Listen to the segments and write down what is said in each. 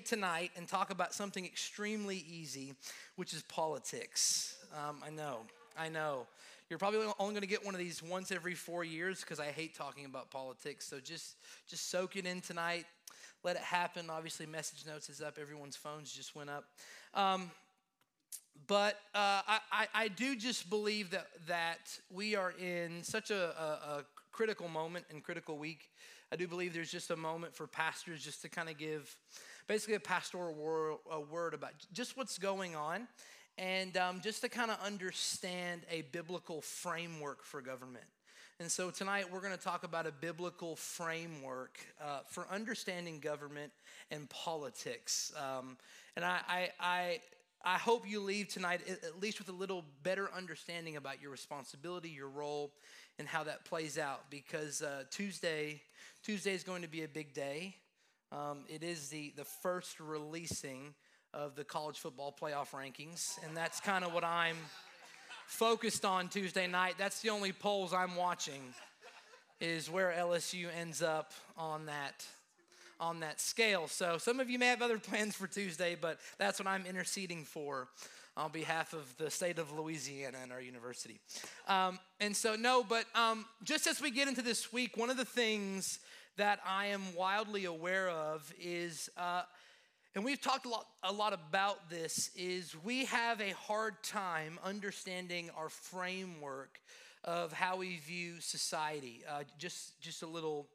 take tonight and talk about something extremely easy, which is politics. I know. You're probably only going to get one of these once every 4 years because I hate talking about politics. So just soak it in tonight. Let it happen. Obviously, message notes is up. Everyone's phones just went up. But I do just believe that we are in such a critical moment and critical week. I do believe there's just a moment for pastors just to kind of give basically a pastoral word about just what's going on and just to kind of understand a biblical framework for government. And so tonight we're going to talk about a biblical framework for understanding government and politics. And I hope you leave tonight at least with a little better understanding about your responsibility, your role, and how that plays out. Because Tuesday is going to be a big day. It is the first releasing of the college football playoff rankings, and that's kind of what I'm focused on Tuesday night. That's the only polls I'm watching, is where LSU ends up on that scale. So some of you may have other plans for Tuesday, but that's what I'm interceding for on behalf of the state of Louisiana and our university. Just as we get into this week, one of the things that I am wildly aware of is, and we've talked a lot about this, is we have a hard time understanding our framework of how we view society. Just a little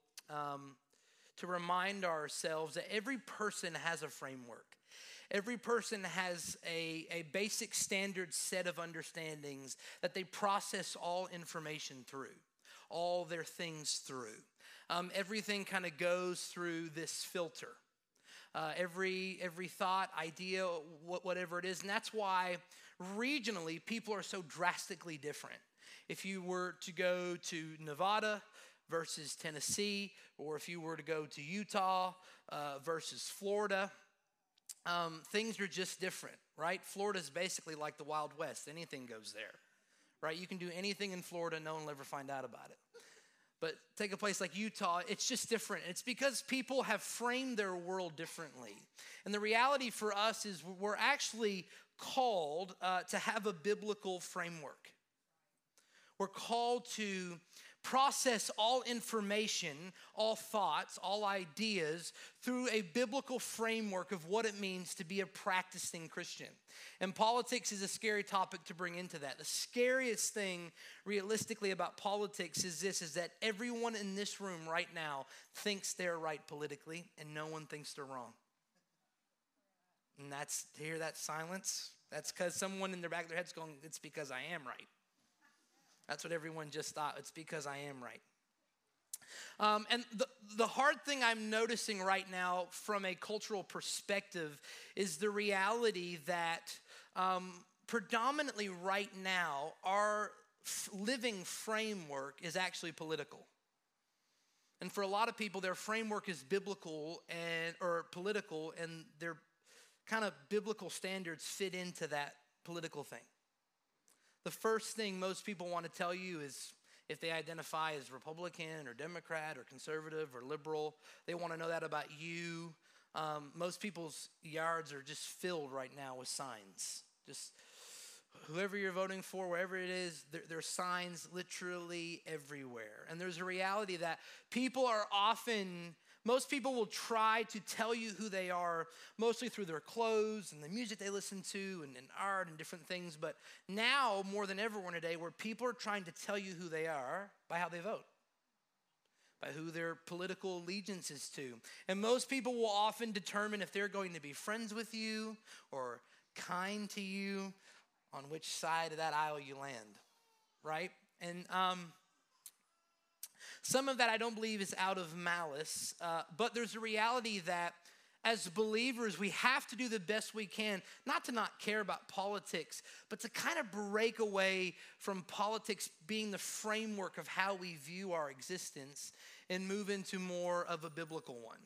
to remind ourselves that every person has a framework. Every person has a basic standard set of understandings that they process all information through, all their things through. Everything kind of goes through this filter. Every thought, idea, whatever it is. And that's why regionally people are so drastically different. If you were to go to Nevada versus Tennessee, or if you were to go to Utah versus Florida, things are just different, right? Florida's basically like the Wild West. Anything goes there, right? You can do anything in Florida, no one will ever find out about it. But take a place like Utah, it's just different. It's because people have framed their world differently. And the reality for us is we're actually called to have a biblical framework. We're called to process all information, all thoughts, all ideas through a biblical framework of what it means to be a practicing Christian. And politics is a scary topic to bring into that. The scariest thing realistically about politics is that everyone in this room right now thinks they're right politically and no one thinks they're wrong. And to hear that silence, that's because someone in the back of their head's going, it's because I am right. That's what everyone just thought. It's because I am right. And the hard thing I'm noticing right now from a cultural perspective is the reality that predominantly right now, our living framework is actually political. And for a lot of people, their framework is biblical or political, and their kind of biblical standards fit into that political thing. The first thing most people want to tell you is if they identify as Republican or Democrat or conservative or liberal, they want to know that about you. Most people's yards are just filled right now with signs. Just whoever you're voting for, wherever it is, there are signs literally everywhere. And there's a reality that most people will try to tell you who they are, mostly through their clothes and the music they listen to and art and different things. But now, more than ever in a day, where people are trying to tell you who they are by how they vote, by who their political allegiance is to. And most people will often determine if they're going to be friends with you or kind to you on which side of that aisle you land, right? And some of that I don't believe is out of malice, but there's a reality that as believers, we have to do the best we can, not to not care about politics, but to kind of break away from politics being the framework of how we view our existence and move into more of a biblical one.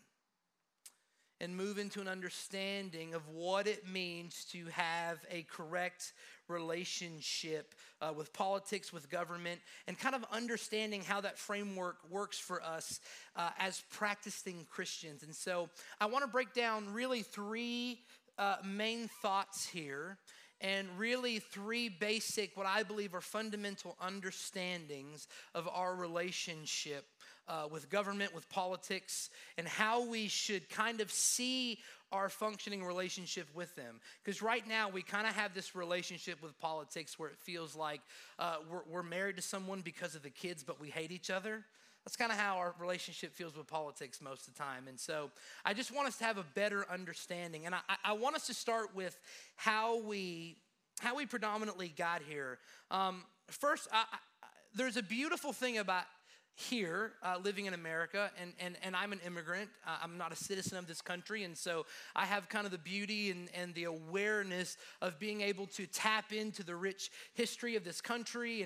And move into an understanding of what it means to have a correct relationship with politics, with government, and kind of understanding how that framework works for us as practicing Christians. And so I want to break down really three main thoughts here, and really three basic, what I believe are fundamental understandings of our relationship with government, with politics, and how we should kind of see our functioning relationship with them. Because right now we kind of have this relationship with politics where it feels like we're married to someone because of the kids, but we hate each other. That's kind of how our relationship feels with politics most of the time. And so I just want us to have a better understanding. And I want us to start with how we predominantly got here. First, there's a beautiful thing about here, living in America, and I'm an immigrant. I'm not a citizen of this country, and so I have kind of the beauty and the awareness of being able to tap into the rich history of this country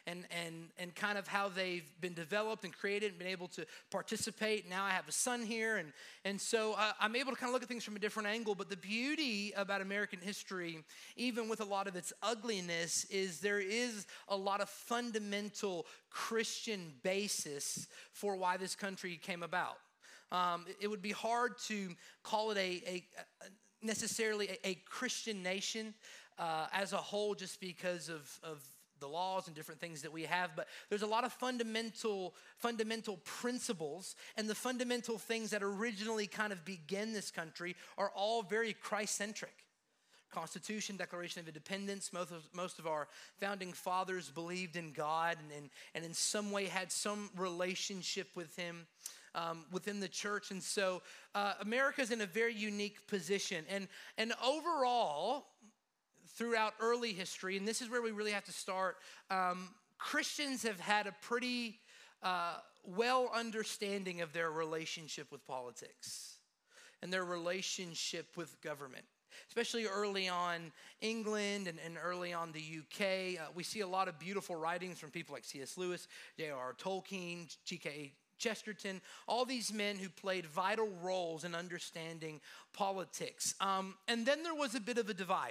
and kind of how they've been developed and created and been able to participate. Now I have a son here, and so I'm able to kind of look at things from a different angle. But the beauty about American history, even with a lot of its ugliness, is there is a lot of fundamental Christian basis for why this country came about. It would be hard to call it necessarily a Christian nation as a whole, just because of the laws and different things that we have. But there's a lot of fundamental principles, and the fundamental things that originally kind of began this country are all very Christ-centric. Constitution, Declaration of Independence. Most of our founding fathers believed in God and in some way had some relationship with him within the church. And so America's in a very unique position. And overall, throughout early history, and this is where we really have to start, Christians have had a pretty well understanding of their relationship with politics and their relationship with government. Especially early on England and early on the UK. We see a lot of beautiful writings from people like C.S. Lewis, J.R.R. Tolkien, G.K. Chesterton, all these men who played vital roles in understanding politics. And then there was a bit of a divide.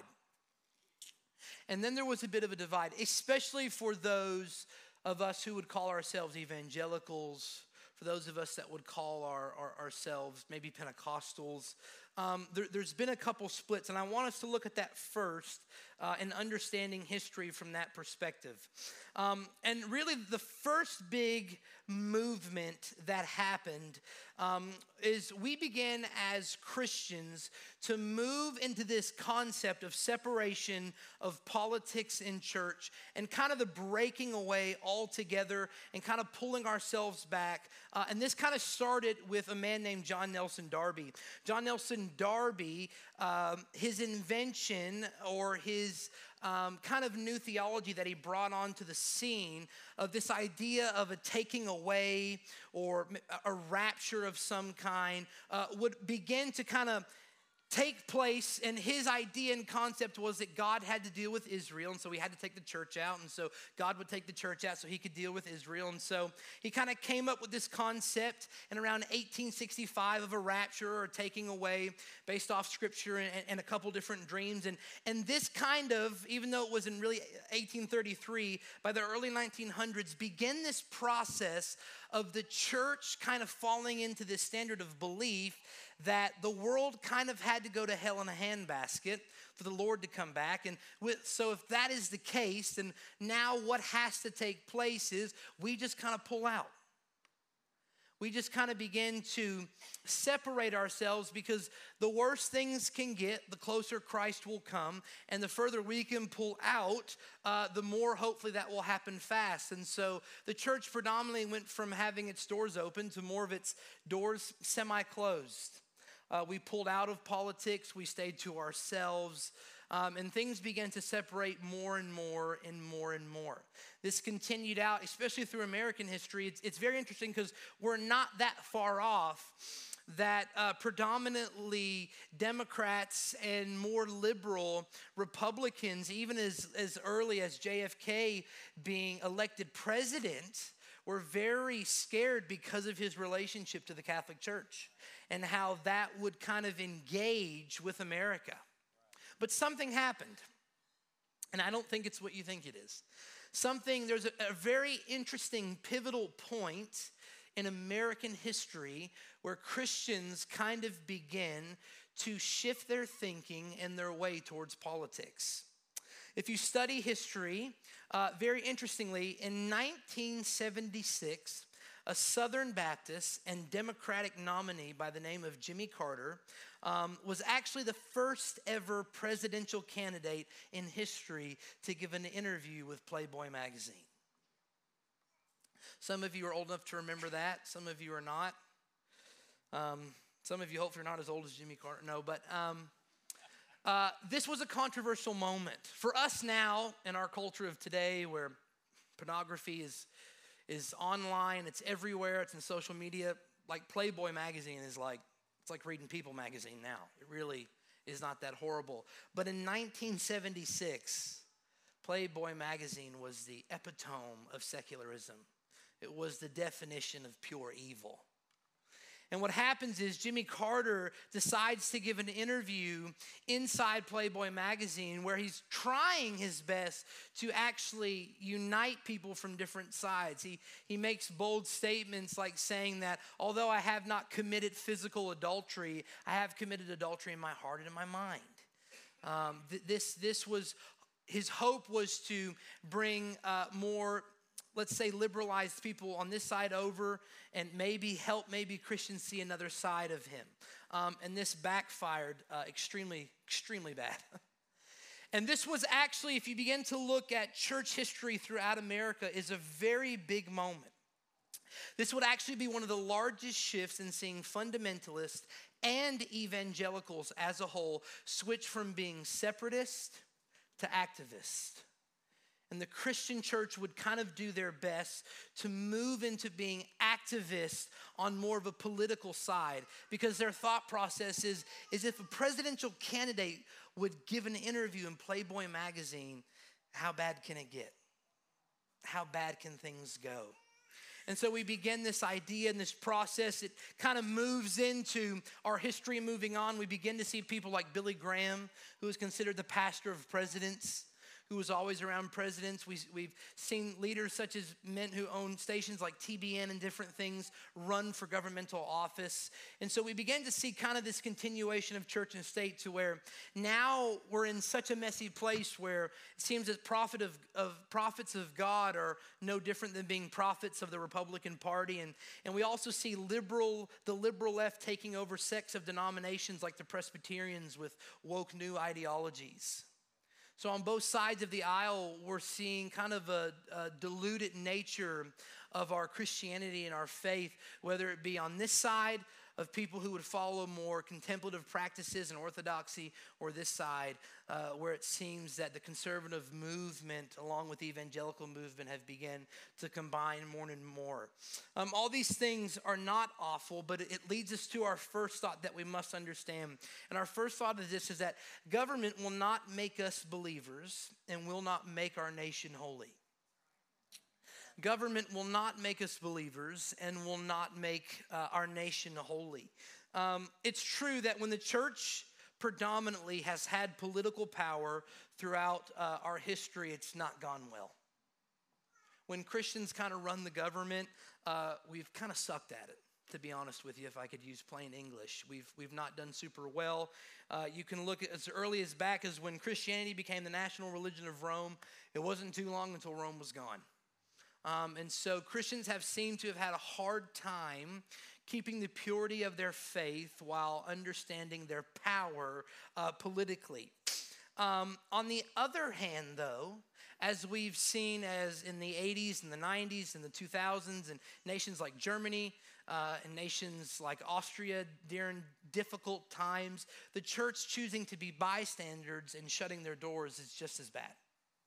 Especially for those of us who would call ourselves evangelicals, for those of us that would call ourselves maybe Pentecostals. There's been a couple splits, and I want us to look at that first and understanding history from that perspective. And really the first big movement that happened is we began as Christians to move into this concept of separation of politics and church and kind of the breaking away altogether and kind of pulling ourselves back. And this kind of started with a man named John Nelson Darby. John Nelson Darby, his invention or his kind of new theology that he brought onto the scene of this idea of a taking away or a rapture of some kind would begin to kind of take place, and his idea and concept was that God had to deal with Israel, and so he had to take the church out, and so God would take the church out so he could deal with Israel. And so he kind of came up with this concept in around 1865 of a rapture or taking away based off scripture and a couple different dreams. And this kind of, even though it was in really 1833, by the early 1900s, began this process of the church kind of falling into this standard of belief that the world kind of had to go to hell in a handbasket for the Lord to come back. And so if that is the case, then now what has to take place is we just kind of pull out. We just kind of begin to separate ourselves, because the worse things can get, the closer Christ will come. And the further we can pull out, the more hopefully that will happen fast. And so the church predominantly went from having its doors open to more of its doors semi-closed. We pulled out of politics. We stayed to ourselves. And things began to separate more and more and more and more. This continued out, especially through American history. It's very interesting because we're not that far off that predominantly Democrats and more liberal Republicans, even as early as JFK being elected president, were very scared because of his relationship to the Catholic Church and how that would kind of engage with America. But something happened. And I don't think it's what you think it is. There's a very interesting pivotal point in American history where Christians kind of begin to shift their thinking and their way towards politics. If you study history, very interestingly, in 1976, a Southern Baptist and Democratic nominee by the name of Jimmy Carter was actually the first ever presidential candidate in history to give an interview with Playboy magazine. Some of you are old enough to remember that. Some of you are not. Some of you hopefully are not as old as Jimmy Carter. No, but this was a controversial moment. For us now, in our culture of today, where pornography is online, it's everywhere, it's in social media, like Playboy magazine is like, it's like reading People magazine now. It really is not that horrible. But in 1976, Playboy magazine was the epitome of secularism. It was the definition of pure evil. And what happens is Jimmy Carter decides to give an interview inside Playboy magazine where he's trying his best to actually unite people from different sides. He makes bold statements like saying that although I have not committed physical adultery, I have committed adultery in my heart and in my mind. This was, his hope was to bring more, let's say, liberalized people on this side over and maybe help Christians see another side of him. And this backfired extremely, extremely bad. And this was actually, if you begin to look at church history throughout America, is a very big moment. This would actually be one of the largest shifts in seeing fundamentalists and evangelicals as a whole switch from being separatist to activist. And the Christian church would kind of do their best to move into being activists on more of a political side, because their thought process is if a presidential candidate would give an interview in Playboy magazine, how bad can it get? How bad can things go? And so we begin this idea and this process. It kind of moves into our history moving on. We begin to see people like Billy Graham, who is considered the pastor of presidents, who was always around presidents. We've seen leaders such as men who own stations like TBN and different things run for governmental office. And so we begin to see kind of this continuation of church and state to where now we're in such a messy place where it seems that prophets of God are no different than being prophets of the Republican Party. And we also see the liberal left taking over sects of denominations like the Presbyterians with woke new ideologies. So on both sides of the aisle, we're seeing kind of a diluted nature of our Christianity and our faith, whether it be on this side of people who would follow more contemplative practices and orthodoxy, or this side where it seems that the conservative movement along with the evangelical movement have begun to combine more and more. All these things are not awful, but it leads us to our first thought that we must understand. And our first thought is this, is that government will not make us believers and will not make our nation holy. Government will not make us believers and will not make our nation holy. It's true that when the church predominantly has had political power throughout our history, it's not gone well. When Christians kind of run the government, we've kind of sucked at it, to be honest with you, if I could use plain English. We've not done super well. You can look at as early as back as when Christianity became the national religion of Rome. It wasn't too long until Rome was gone. And so Christians have seemed to have had a hard time keeping the purity of their faith while understanding their power politically. On the other hand, though, as we've seen as in the 80s and the 90s and the 2000s and nations like Germany and nations like Austria during difficult times, the church choosing to be bystanders and shutting their doors is just as bad.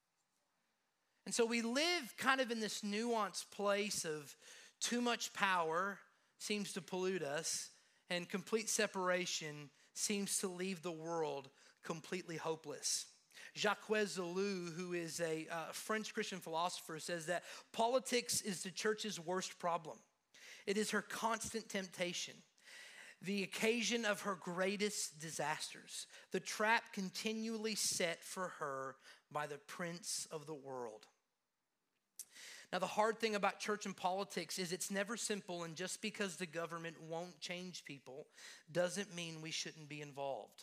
And so we live kind of in this nuanced place of too much power seems to pollute us, and complete separation seems to leave the world completely hopeless. Jacques Ellul, who is a French Christian philosopher, says that politics is the church's worst problem. It is her constant temptation. the occasion of her greatest disasters, the trap continually set for her by the prince of the world. Now, the hard thing about church and politics is it's never simple, and just because the government won't change people doesn't mean we shouldn't be involved.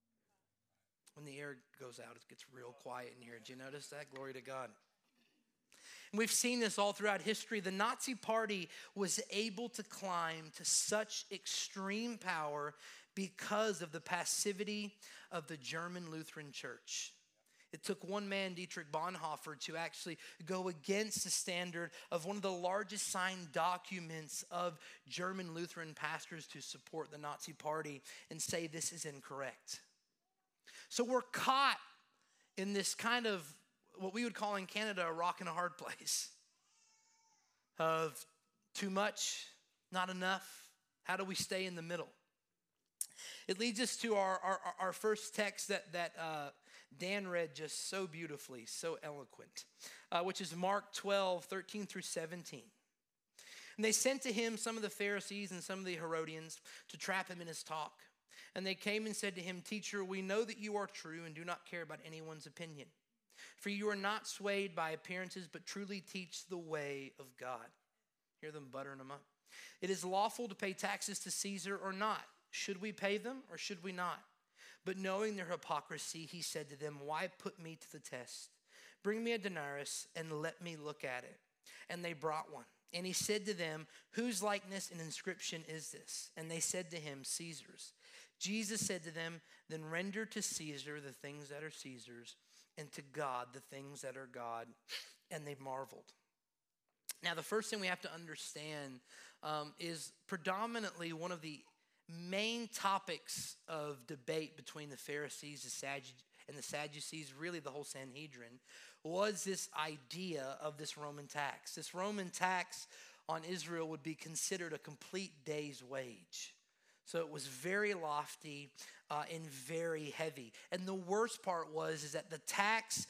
When the air goes out, it gets real quiet in here. Did you notice that? Glory to God. And we've seen this all throughout history. The Nazi Party was able to climb to such extreme power because of the passivity of the German Lutheran Church. It took one man, Dietrich Bonhoeffer, to actually go against the standard of one of the largest signed documents of German Lutheran pastors to support the Nazi Party and say this is incorrect. So we're caught in this kind of what we would call in Canada a rock and a hard place of too much, not enough. How do we stay in the middle? It leads us to our first text that Dan read just so beautifully, so eloquent, which is Mark 12, 13 through 17. And they sent to him some of the Pharisees and some of the Herodians to trap him in his talk. And they came and said to him, "Teacher, we know that you are true and do not care about anyone's opinion. For you are not swayed by appearances, but truly teach the way of God." Hear them buttering them up. "It is lawful to pay taxes to Caesar or not. Should we pay them or should we not?" But knowing their hypocrisy, he said to them, "Why put me to the test? Bring me a denarius and let me look at it." And they brought one. And he said to them, "Whose likeness and inscription is this?" And they said to him, "Caesar's." Jesus said to them, "Then render to Caesar the things that are Caesar's, and to God the things that are God." And they marveled. Now, the first thing we have to understand is predominantly one of the main topics of debate between the Pharisees and the Sadducees, really the whole Sanhedrin, was this idea of this Roman tax. This Roman tax on Israel would be considered a complete day's wage. So it was very lofty and very heavy. And the worst part is that the tax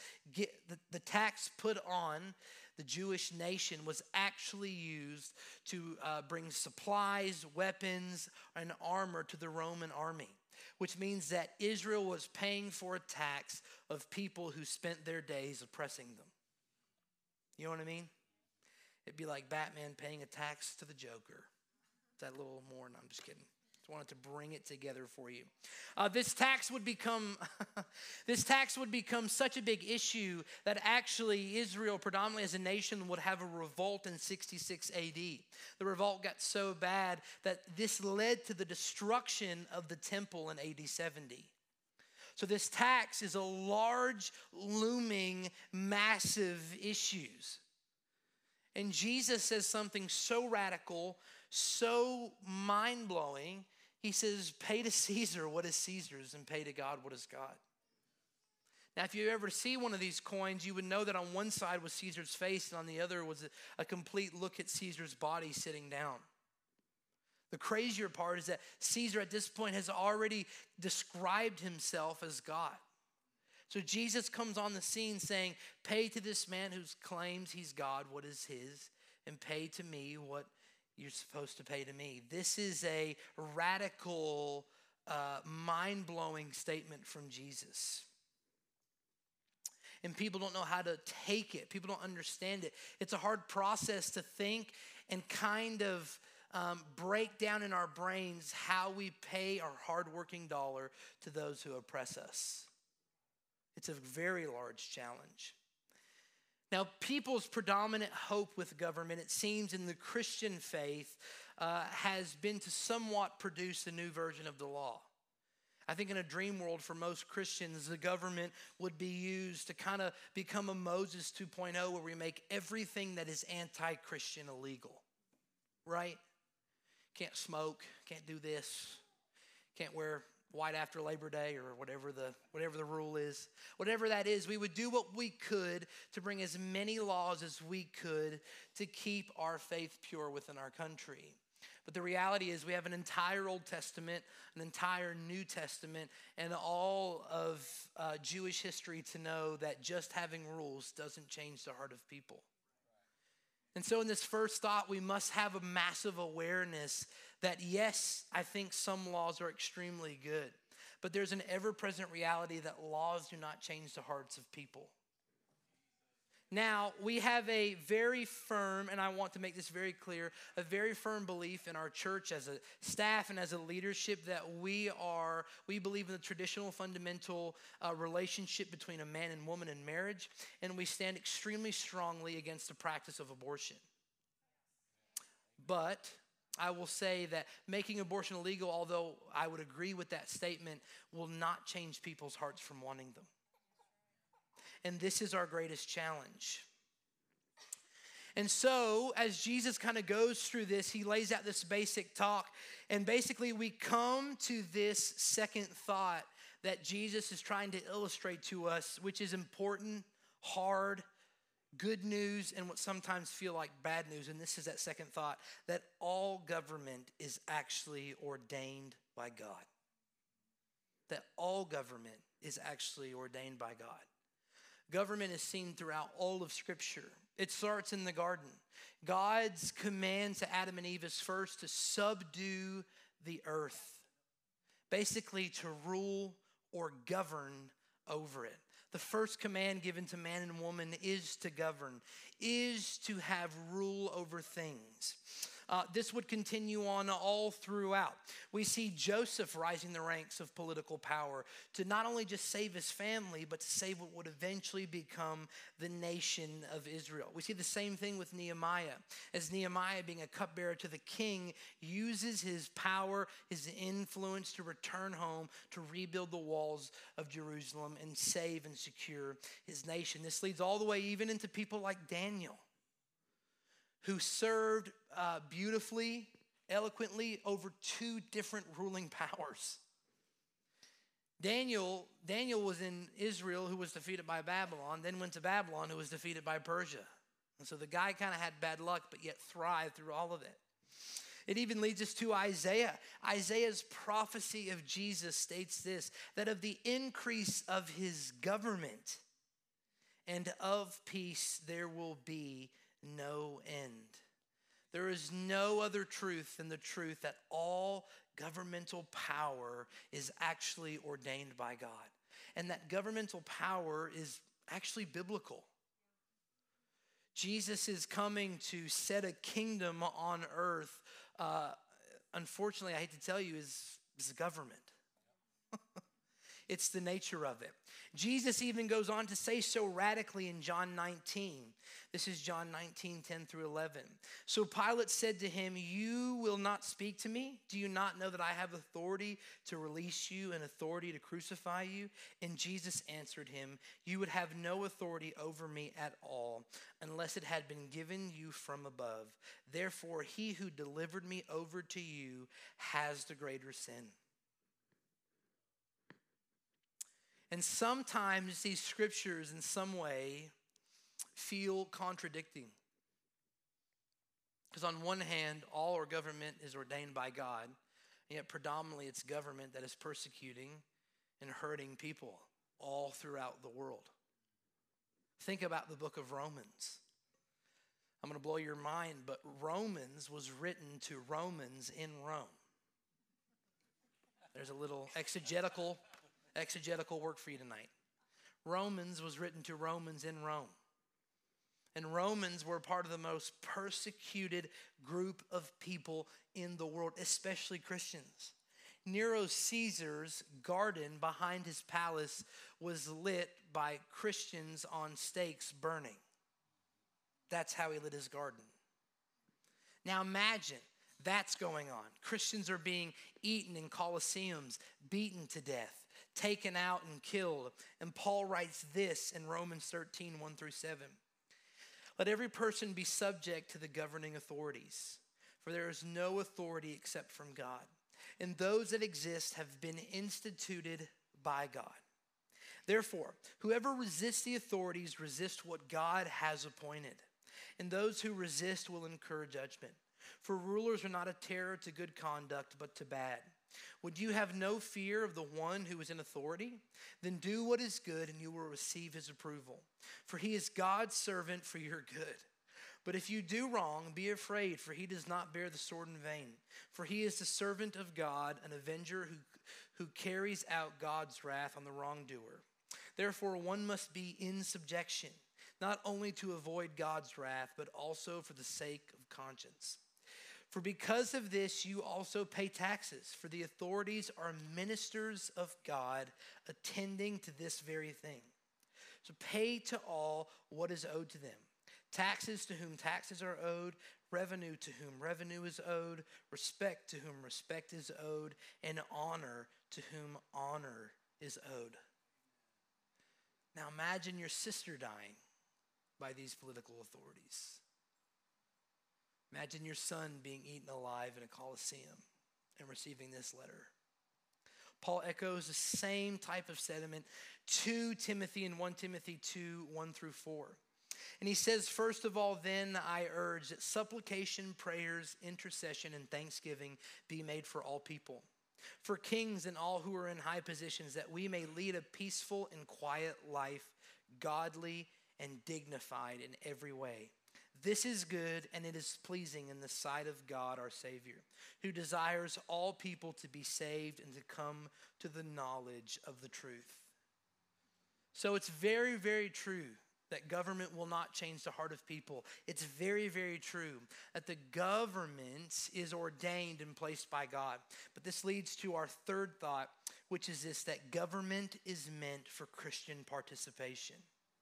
put on the Jewish nation was actually used to bring supplies, weapons, and armor to the Roman army, which means that Israel was paying for a tax of people who spent their days oppressing them. You know what I mean? It'd be like Batman paying a tax to the Joker. Is that a little more? No, I'm just kidding. Just wanted to bring it together for you. This tax would become such a big issue that actually Israel, predominantly as a nation, would have a revolt in 66 AD. The revolt got so bad that this led to the destruction of the temple in AD 70. So this tax is a large, looming, massive issues. And Jesus says something so radical, so mind-blowing. He says, pay to Caesar what is Caesar's and pay to God what is God. Now, if you ever see one of these coins, you would know that on one side was Caesar's face and on the other was a complete look at Caesar's body sitting down. The crazier part is that Caesar at this point has already described himself as God. So Jesus comes on the scene saying, pay to this man who claims he's God what is his, and pay to me what you're supposed to pay to me. This is a radical, mind-blowing statement from Jesus. And people don't know how to take it. People don't understand it. It's a hard process to think and kind of break down in our brains how we pay our hardworking dollar to those who oppress us. It's a very large challenge. Now, people's predominant hope with government, it seems, in the Christian faith has been to somewhat produce a new version of the law. I think in a dream world for most Christians, the government would be used to kind of become a Moses 2.0 where we make everything that is anti-Christian illegal, right? Can't smoke, can't do this, can't wear white after Labor Day or whatever the rule is. Whatever that is, we would do what we could to bring as many laws as we could to keep our faith pure within our country. But the reality is we have an entire Old Testament, an entire New Testament, and all of Jewish history to know that just having rules doesn't change the heart of people. And so in this first thought, we must have a massive awareness that yes, I think some laws are extremely good, but there's an ever-present reality that laws do not change the hearts of people. Now, we have a very firm, and I want to make this very clear, a very firm belief in our church as a staff and as a leadership that we believe in the traditional fundamental relationship between a man and woman in marriage, and we stand extremely strongly against the practice of abortion. But I will say that making abortion illegal, although I would agree with that statement, will not change people's hearts from wanting them. And this is our greatest challenge. And so, as Jesus kind of goes through this, he lays out this basic talk. And basically, we come to this second thought that Jesus is trying to illustrate to us, which is important, hard, good news, and what sometimes feel like bad news. And this is that second thought, that all government is actually ordained by God. That all government is actually ordained by God. Government is seen throughout all of Scripture. It starts in the garden. God's command to Adam and Eve is first to subdue the earth, basically to rule or govern over it. The first command given to man and woman is to govern, is to have rule over things. This would continue on all throughout. We see Joseph rising the ranks of political power to not only just save his family, but to save what would eventually become the nation of Israel. We see the same thing with Nehemiah, as Nehemiah, being a cupbearer to the king, uses his power, his influence to return home, to rebuild the walls of Jerusalem and save and secure his nation. This leads all the way even into people like Daniel, who served beautifully, eloquently over two different ruling powers. Daniel was in Israel, who was defeated by Babylon, then went to Babylon, who was defeated by Persia. And so the guy kind of had bad luck, but yet thrived through all of it. It even leads us to Isaiah. Isaiah's prophecy of Jesus states this, that of the increase of his government and of peace there will be no end. There is no other truth than the truth that all governmental power is actually ordained by God. And that governmental power is actually biblical. Jesus is coming to set a kingdom on earth. Unfortunately, I hate to tell you, is government. It's the nature of it. Jesus even goes on to say so radically in John 19. This is John 19, 10 through 11. So Pilate said to him, "You will not speak to me? Do you not know that I have authority to release you and authority to crucify you?" And Jesus answered him, "You would have no authority over me at all unless it had been given you from above. Therefore, he who delivered me over to you has the greater sin." And sometimes these scriptures in some way feel contradicting. Because on one hand, all our government is ordained by God, and yet predominantly it's government that is persecuting and hurting people all throughout the world. Think about the book of Romans. I'm going to blow your mind, but Romans was written to Romans in Rome. There's a little exegetical work for you tonight. Romans was written to Romans in Rome. And Romans were part of the most persecuted group of people in the world, especially Christians. Nero Caesar's garden behind his palace was lit by Christians on stakes burning. That's how he lit his garden. Now imagine that's going on. Christians are being eaten in colosseums, beaten to death, taken out and killed. And Paul writes this in Romans 13, 1 through 7. "Let every person be subject to the governing authorities, for there is no authority except from God. And those that exist have been instituted by God. Therefore, whoever resists the authorities resists what God has appointed. And those who resist will incur judgment. For rulers are not a terror to good conduct, but to bad. Would you have no fear of the one who is in authority? Then do what is good, and you will receive his approval. For he is God's servant for your good. But if you do wrong, be afraid, for he does not bear the sword in vain. For he is the servant of God, an avenger who carries out God's wrath on the wrongdoer. Therefore, one must be in subjection, not only to avoid God's wrath, but also for the sake of conscience. For because of this, you also pay taxes, for the authorities are ministers of God, attending to this very thing. So pay to all what is owed to them. Taxes to whom taxes are owed, revenue to whom revenue is owed, respect to whom respect is owed, and honor to whom honor is owed. Now imagine your sister dying by these political authorities. Imagine your son being eaten alive in a coliseum and receiving this letter. Paul echoes the same type of sentiment to Timothy in 1 Timothy 2, 1 through 4. And he says, first of all, then I urge that supplication, prayers, intercession, and thanksgiving be made for all people, for kings and all who are in high positions, that we may lead a peaceful and quiet life, godly and dignified in every way. This is good, and it is pleasing in the sight of God our Savior, who desires all people to be saved and to come to the knowledge of the truth. So it's very, very true that government will not change the heart of people. It's very, very true that the government is ordained and placed by God. But this leads to our third thought, which is this, that government is meant for Christian participation.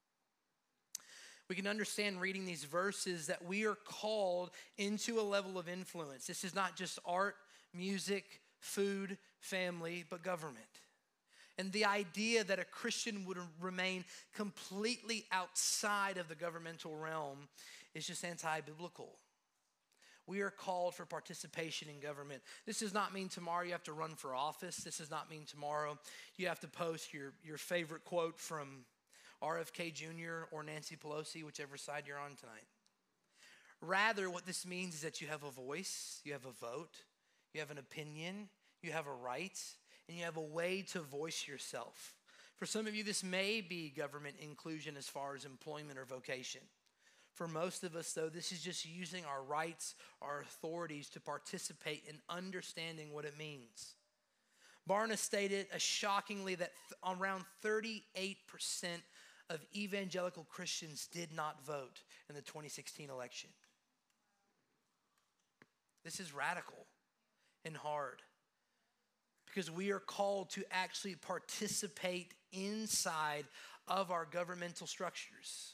We can understand reading these verses that we are called into a level of influence. This is not just art, music, food, family, but government. And the idea that a Christian would remain completely outside of the governmental realm is just anti-biblical. We are called for participation in government. This does not mean tomorrow you have to run for office. This does not mean tomorrow you have to post your favorite quote from RFK Jr. or Nancy Pelosi, whichever side you're on tonight. Rather, what this means is that you have a voice, you have a vote, you have an opinion, you have a right, and you have a way to voice yourself. For some of you, this may be government inclusion as far as employment or vocation. For most of us, though, this is just using our rights, our authorities to participate in understanding what it means. Barna stated shockingly that around 38% of evangelical Christians did not vote in the 2016 election. This is radical and hard because we are called to actually participate inside of our governmental structures.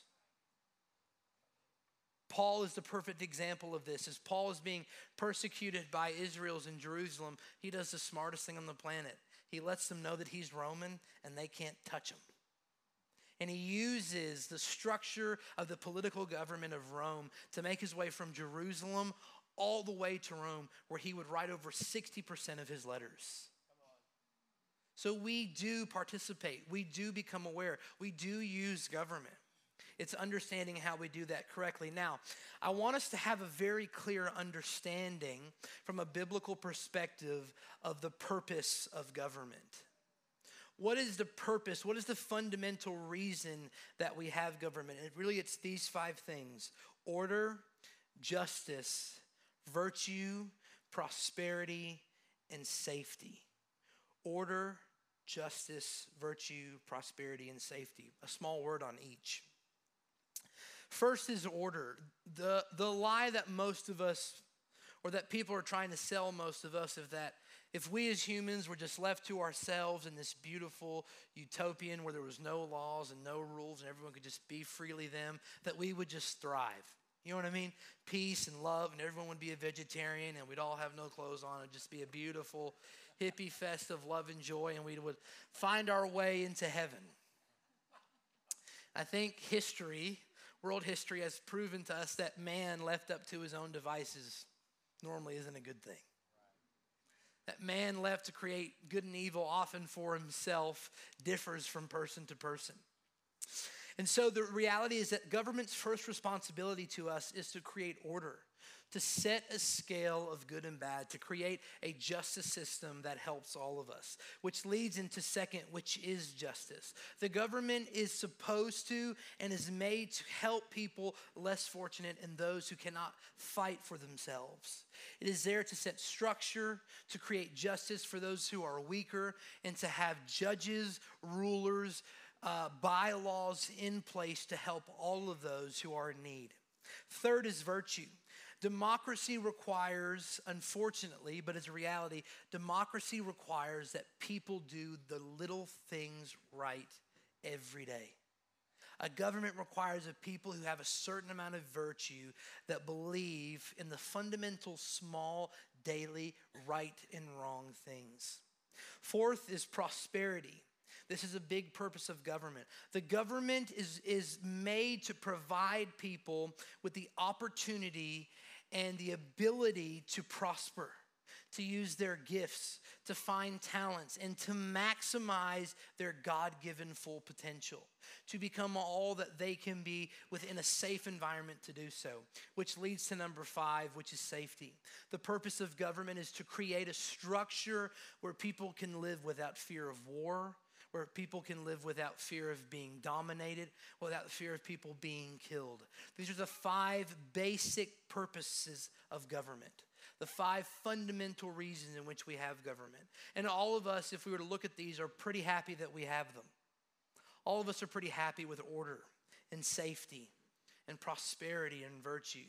Paul is the perfect example of this. As Paul is being persecuted by Israelis in Jerusalem, he does the smartest thing on the planet. He lets them know that he's Roman and they can't touch him. And he uses the structure of the political government of Rome to make his way from Jerusalem all the way to Rome, where he would write over 60% of his letters. So we do participate. We do become aware. We do use government. It's understanding how we do that correctly. Now, I want us to have a very clear understanding from a biblical perspective of the purpose of government. What is the purpose? What is the fundamental reason that we have government? And really, it's these 5 things: order, justice, virtue, prosperity, and safety. Order, justice, virtue, prosperity, and safety. A small word on each. First is order. The lie that most of us, or that people are trying to sell most of us, is that if we as humans were just left to ourselves in this beautiful utopian where there was no laws and no rules and everyone could just be freely them, that we would just thrive. You know what I mean? Peace and love, and everyone would be a vegetarian and we'd all have no clothes on. It'd just be a beautiful hippie fest of love and joy, and we would find our way into heaven. I think world history has proven to us that man left up to his own devices normally isn't a good thing. That man left to create good and evil often for himself differs from person to person. And so the reality is that government's first responsibility to us is to create order, to set a scale of good and bad, to create a justice system that helps all of us, which leads into second, which is justice. The government is supposed to and is made to help people less fortunate and those who cannot fight for themselves. It is there to set structure, to create justice for those who are weaker, and to have judges, rulers, bylaws in place to help all of those who are in need. Third is virtue. Democracy requires, unfortunately, but it's a reality, democracy requires that people do the little things right every day. A government requires of people who have a certain amount of virtue that believe in the fundamental small daily right and wrong things. Fourth is prosperity. This is a big purpose of government. The government is made to provide people with the opportunity and the ability to prosper, to use their gifts, to find talents, and to maximize their God-given full potential, to become all that they can be within a safe environment to do so, which leads to number 5, which is safety. The purpose of government is to create a structure where people can live without fear of war, where people can live without fear of being dominated, without fear of people being killed. These are the 5 basic purposes of government, the 5 fundamental reasons in which we have government. And all of us, if we were to look at these, are pretty happy that we have them. All of us are pretty happy with order and safety and prosperity and virtue.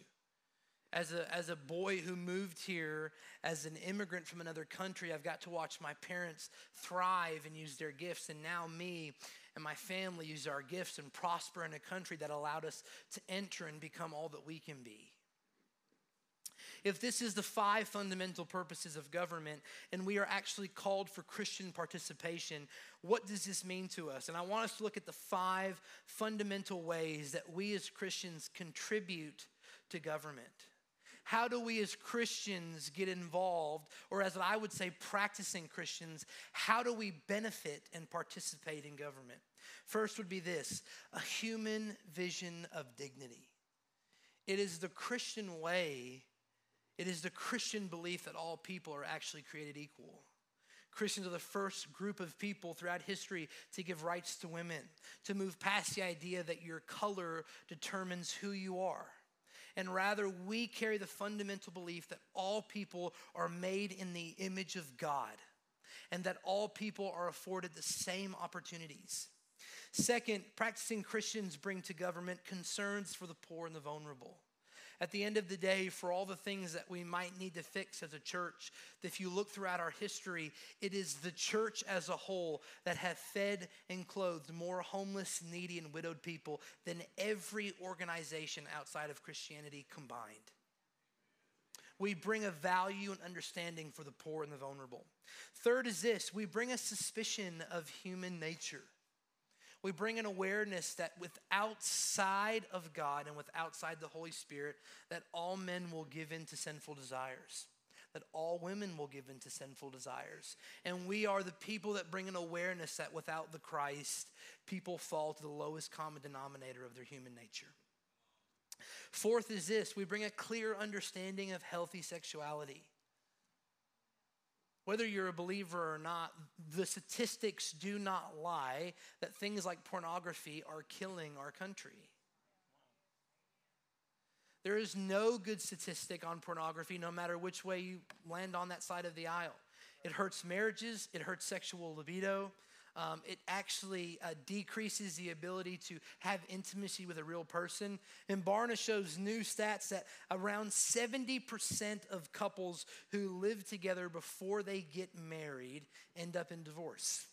As a boy who moved here as an immigrant from another country, I've got to watch my parents thrive and use their gifts. And now me and my family use our gifts and prosper in a country that allowed us to enter and become all that we can be. If this is the 5 fundamental purposes of government and we are actually called for Christian participation, what does this mean to us? And I want us to look at the 5 fundamental ways that we as Christians contribute to government. How do we as Christians get involved, or as I would say, practicing Christians, how do we benefit and participate in government? First would be this: a human vision of dignity. It is the Christian way, it is the Christian belief that all people are actually created equal. Christians are the first group of people throughout history to give rights to women, to move past the idea that your color determines who you are. And rather, we carry the fundamental belief that all people are made in the image of God and that all people are afforded the same opportunities. Second, practicing Christians bring to government concerns for the poor and the vulnerable. At the end of the day, for all the things that we might need to fix as a church, if you look throughout our history, it is the church as a whole that have fed and clothed more homeless, needy, and widowed people than every organization outside of Christianity combined. We bring a value and understanding for the poor and the vulnerable. Third is this: we bring a suspicion of human nature. We bring an awareness that with outside of God and with outside the Holy Spirit, that all men will give in to sinful desires, that all women will give in to sinful desires. And we are the people that bring an awareness that without the Christ, people fall to the lowest common denominator of their human nature. Fourth is this: we bring a clear understanding of healthy sexuality. Whether you're a believer or not, the statistics do not lie that things like pornography are killing our country. There is no good statistic on pornography, no matter which way you land on that side of the aisle. It hurts marriages, it hurts sexual libido. It actually decreases the ability to have intimacy with a real person. And Barna shows new stats that around 70% of couples who live together before they get married end up in divorce.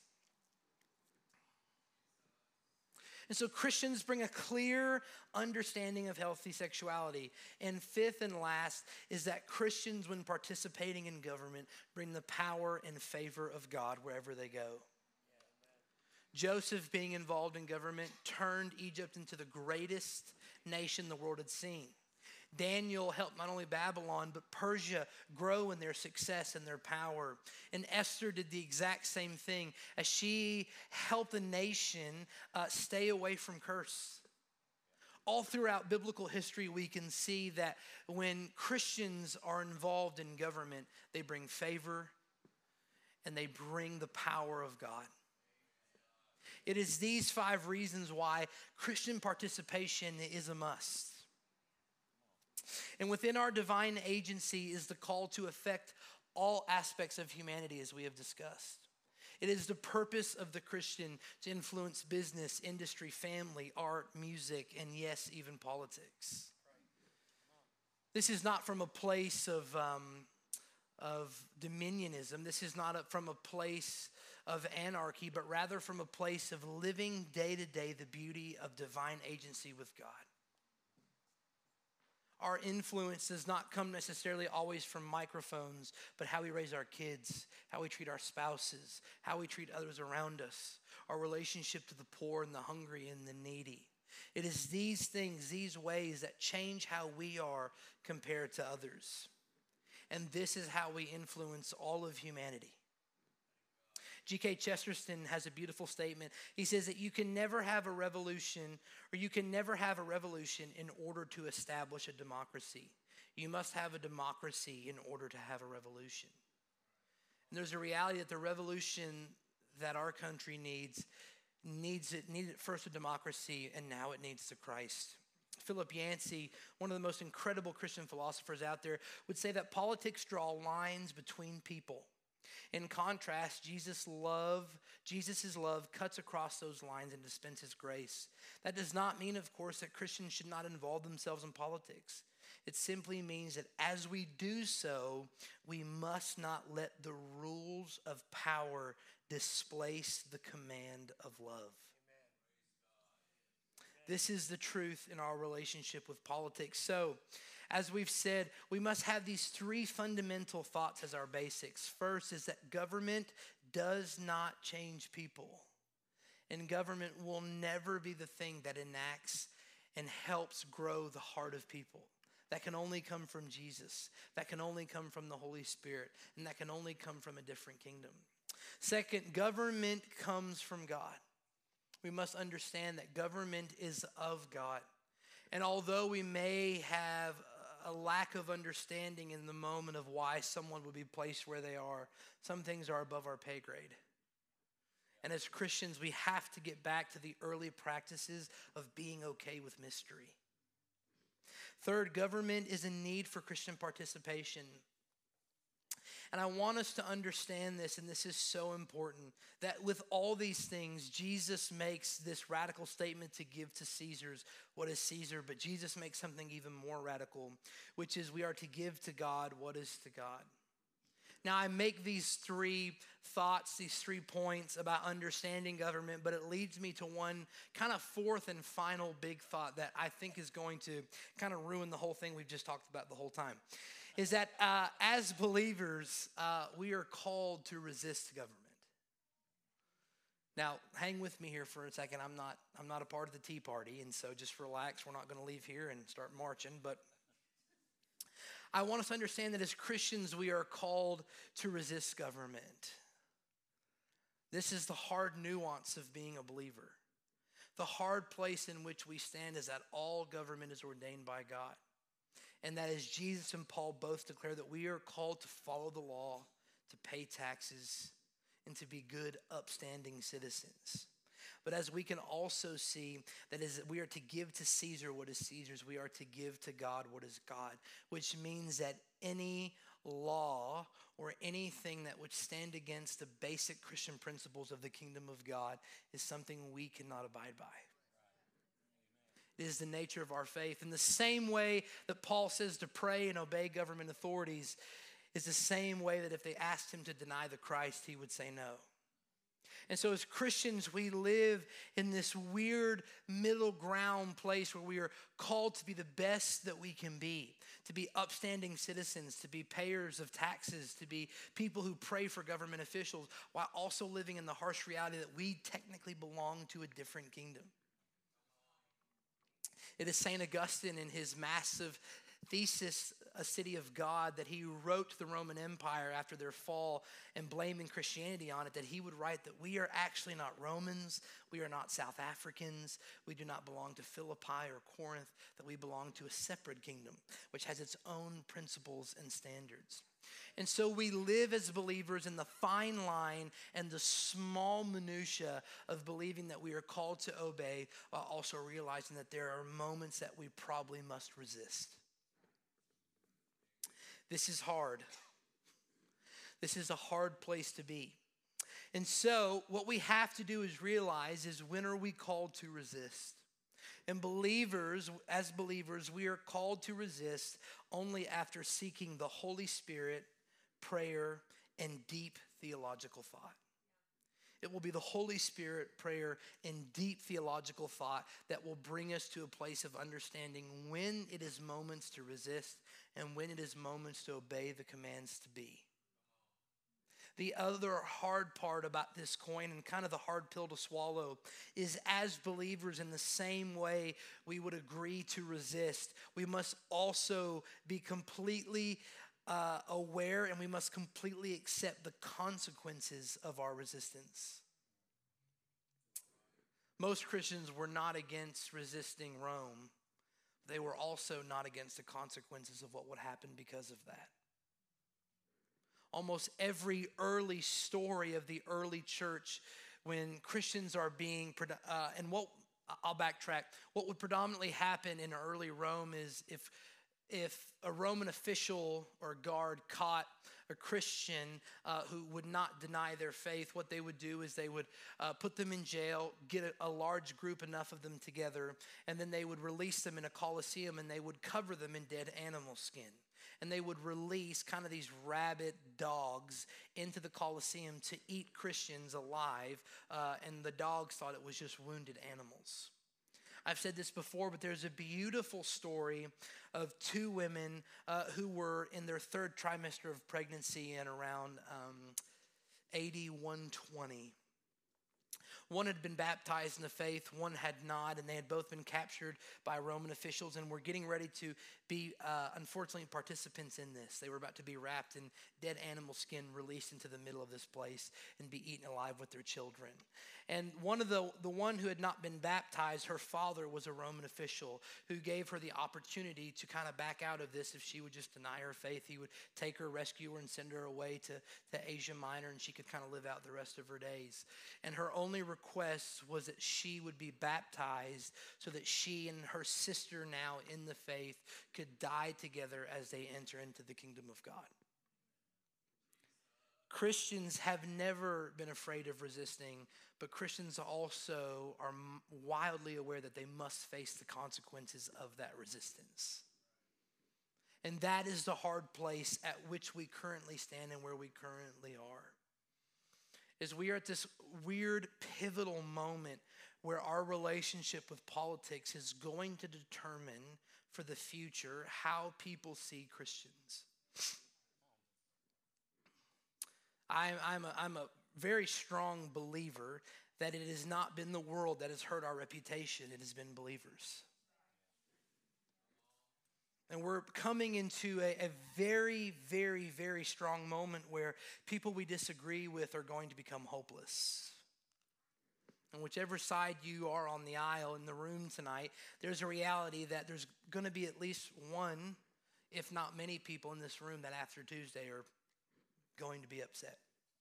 And so Christians bring a clear understanding of healthy sexuality. And fifth and last is that Christians, when participating in government, bring the power and favor of God wherever they go. Joseph, being involved in government, turned Egypt into the greatest nation the world had seen. Daniel helped not only Babylon, but Persia grow in their success and their power. And Esther did the exact same thing as she helped the nation stay away from curse. All throughout biblical history, we can see that when Christians are involved in government, they bring favor and they bring the power of God. It is these 5 reasons why Christian participation is a must. And within our divine agency is the call to affect all aspects of humanity, as we have discussed. It is the purpose of the Christian to influence business, industry, family, art, music, and yes, even politics. This is not from a place of dominionism. This is not from a place of anarchy, but rather from a place of living day to day the beauty of divine agency with God. Our influence does not come necessarily always from microphones, but how we raise our kids, how we treat our spouses, how we treat others around us, our relationship to the poor and the hungry and the needy. It is these things, these ways that change how we are compared to others. And this is how we influence all of humanity. G.K. Chesterton has a beautiful statement. He says that you can never have a revolution, or you can never have a revolution in order to establish a democracy. You must have a democracy in order to have a revolution. And there's a reality that the revolution that our country needed first a democracy, and now it needs the Christ. Philip Yancey, one of the most incredible Christian philosophers out there, would say that politics draw lines between people. In contrast, Jesus' love cuts across those lines and dispenses grace. That does not mean, of course, that Christians should not involve themselves in politics. It simply means that as we do so, we must not let the rules of power displace the command of love. This is the truth in our relationship with politics. So, as we've said, we must have these 3 fundamental thoughts as our basics. First is that government does not change people. And government will never be the thing that enacts and helps grow the heart of people. That can only come from Jesus. That can only come from the Holy Spirit. And that can only come from a different kingdom. Second, government comes from God. We must understand that government is of God. And although we may have a lack of understanding in the moment of why someone would be placed where they are, some things are above our pay grade. And as Christians, we have to get back to the early practices of being okay with mystery. Third, government is a need for Christian participation. And I want us to understand this, and this is so important, that with all these things, Jesus makes this radical statement to give to Caesar's what is Caesar, but Jesus makes something even more radical, which is we are to give to God what is to God. Now, I make these 3 thoughts, these 3 points about understanding government, but it leads me to one kind of 4th and final big thought that I think is going to kind of ruin the whole thing we've just talked about the whole time. Is that as believers, we are called to resist government. Now, hang with me here for a second. I'm not a part of the Tea Party, and so just relax. We're not going to leave here and start marching, but I want us to understand that as Christians, we are called to resist government. This is the hard nuance of being a believer. The hard place in which we stand is that all government is ordained by God. And that is Jesus and Paul both declare that we are called to follow the law, to pay taxes, and to be good, upstanding citizens. But as we can also see, that is, we are to give to Caesar what is Caesar's. We are to give to God what is God, which means that any law or anything that would stand against the basic Christian principles of the kingdom of God is something we cannot abide by. It is the nature of our faith. In the same way that Paul says to pray and obey government authorities is the same way that if they asked him to deny the Christ, he would say no. And so as Christians, we live in this weird middle ground place where we are called to be the best that we can be, to be upstanding citizens, to be payers of taxes, to be people who pray for government officials, while also living in the harsh reality that we technically belong to a different kingdom. It is St. Augustine in his massive thesis, A City of God, that he wrote to the Roman Empire after their fall and blaming Christianity on it, that he would write that we are actually not Romans, we are not South Africans, we do not belong to Philippi or Corinth, that we belong to a separate kingdom, which has its own principles and standards. And so we live as believers in the fine line and the small minutia of believing that we are called to obey, while also realizing that there are moments that we probably must resist. This is hard. This is a hard place to be. And so what we have to do is realize is, when are we called to resist? And as believers, we are called to resist only after seeking the Holy Spirit, prayer, and deep theological thought. It will be the Holy Spirit, prayer, and deep theological thought that will bring us to a place of understanding when it is moments to resist and when it is moments to obey the commands to be. The other hard part about this coin, and kind of the hard pill to swallow, is as believers, in the same way we would agree to resist, we must also be completely aware, and we must completely accept the consequences of our resistance. Most Christians were not against resisting Rome. They were also not against the consequences of what would happen because of that. Almost every early story of the early church, when Christians are being, I'll backtrack. What would predominantly happen in early Rome is if a Roman official or guard caught a Christian who would not deny their faith, what they would do is they would put them in jail, get a large group, enough of them together, and then they would release them in a Colosseum, and they would cover them in dead animal skin. And they would release kind of these rabid dogs into the Colosseum to eat Christians alive, and the dogs thought it was just wounded animals. I've said this before, but there's a beautiful story of two women who were in their third trimester of pregnancy in around AD 120. One had been baptized in the faith, one had not, and they had both been captured by Roman officials and were getting ready to be, unfortunately, participants in this. They were about to be wrapped in dead animal skin, released into the middle of this place, and be eaten alive with their children. And the one who had not been baptized, her father was a Roman official who gave her the opportunity to kind of back out of this if she would just deny her faith. He would take her, rescue her, and send her away to Asia Minor, and she could kind of live out the rest of her days. And her only request was that she would be baptized so that she and her sister, now in the faith, could die together as they enter into the kingdom of God. Christians have never been afraid of resisting, but Christians also are wildly aware that they must face the consequences of that resistance. And that is the hard place at which we currently stand and where we currently are. Is we are at this weird pivotal moment where our relationship with politics is going to determine for the future how people see Christians. I'm a very strong believer that it has not been the world that has hurt our reputation, it has been believers. And we're coming into a very, very, very strong moment where people we disagree with are going to become hopeless. And whichever side you are on the aisle in the room tonight, there's a reality that there's going to be at least one, if not many people in this room that after Tuesday are going to be upset.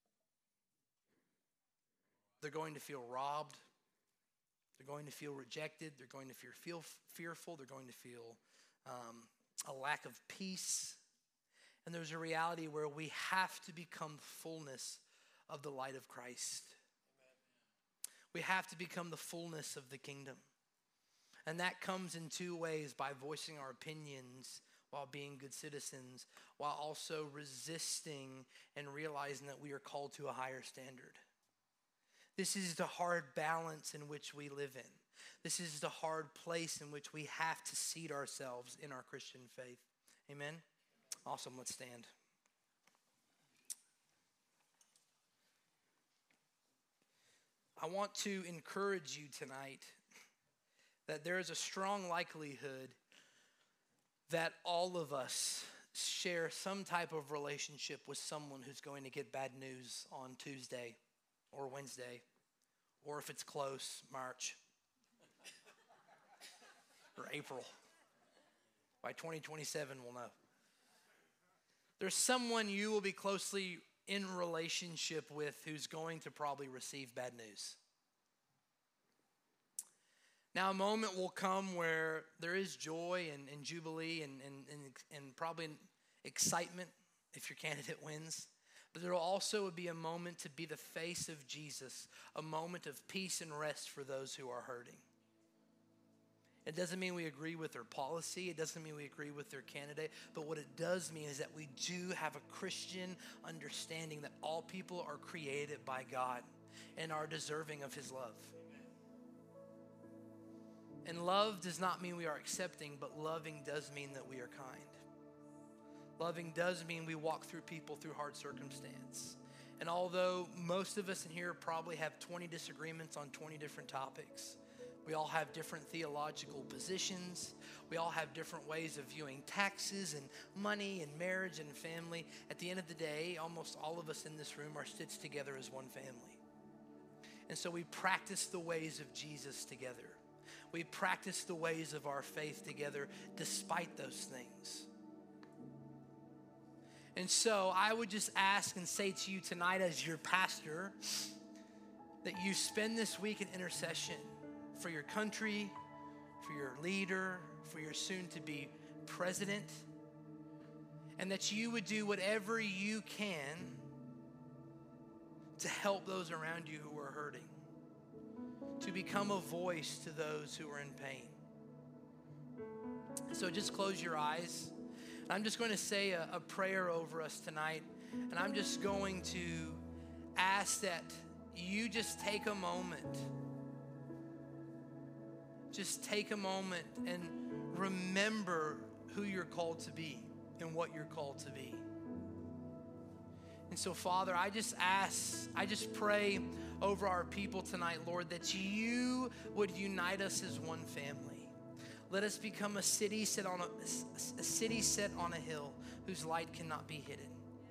They're going to feel robbed. They're going to feel rejected. They're going to feel fearful. They're going to feel a lack of peace. And there's a reality where we have to become the fullness of the light of Christ. Amen. We have to become the fullness of the kingdom. And that comes in two ways: by voicing our opinions while being good citizens, while also resisting and realizing that we are called to a higher standard. This is the hard balance in which we live in. This is the hard place in which we have to seat ourselves in our Christian faith. Amen? Awesome, let's stand. I want to encourage you tonight that there is a strong likelihood that all of us share some type of relationship with someone who's going to get bad news on Tuesday or Wednesday, or if it's close, March or April. By 2027, we'll know. There's someone you will be closely in relationship with who's going to probably receive bad news. Now, a moment will come where there is joy and jubilee and probably excitement if your candidate wins. But there will also be a moment to be the face of Jesus, a moment of peace and rest for those who are hurting. It doesn't mean we agree with their policy. It doesn't mean we agree with their candidate. But what it does mean is that we do have a Christian understanding that all people are created by God and are deserving of his love. And love does not mean we are accepting, but loving does mean that we are kind. Loving does mean we walk through people through hard circumstance. And although most of us in here probably have 20 disagreements on 20 different topics, we all have different theological positions. We all have different ways of viewing taxes and money and marriage and family. At the end of the day, almost all of us in this room are stitched together as one family. And so we practice the ways of Jesus together. We practice the ways of our faith together despite those things. And so I would just ask and say to you tonight as your pastor that you spend this week in intercession for your country, for your leader, for your soon-to-be president, and that you would do whatever you can to help those around you who are hurting, to become a voice to those who are in pain. So just close your eyes. I'm just going to say a prayer over us tonight, and I'm just going to ask that you just take a moment. Just take a moment and remember who you're called to be and what you're called to be. And so, Father, I just pray over our people tonight, Lord, that you would unite us as one family. Let us become a city set on a hill whose light cannot be hidden.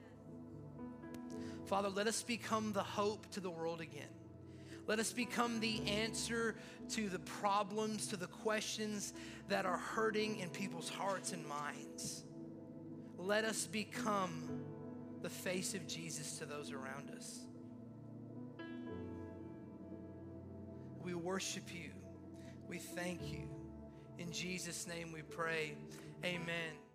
Father, let us become the hope to the world again. Let us become the answer to the problems, to the questions that are hurting in people's hearts and minds. Let us become the face of Jesus to those around us. We worship you. We thank you. In Jesus' name we pray. Amen.